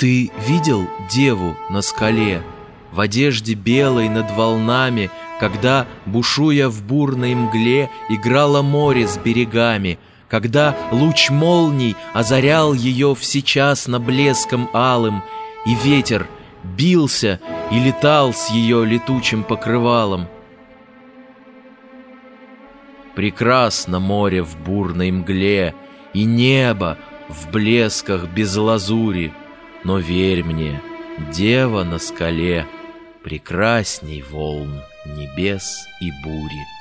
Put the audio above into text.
Ты видел деву на скале, в одежде белой над волнами, когда, бушуя в бурной мгле, играло море с берегами, когда луч молний озарял ее всечасно блеском алым, и ветер бился и летал с ее летучим покрывалом? Прекрасно море в бурной мгле, и небо в блесках без лазури, но верь мне, дева на скале прекрасней волн, небес и бури.